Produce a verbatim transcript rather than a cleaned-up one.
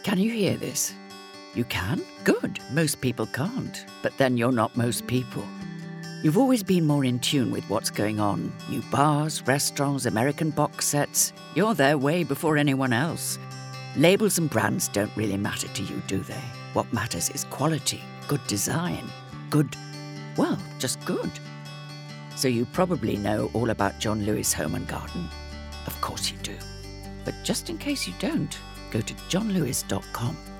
Can you hear this? You can? Good. Most people can't. But then you're not most people. You've always been more in tune with what's going on. New bars, restaurants, American box sets. You're there way before anyone else. Labels and brands don't really matter to you, do they? What matters is quality, good design, good, well, just good. So you probably know all about John Lewis Home and Garden. Of course you do. But just in case you don't, go to john lewis dot com.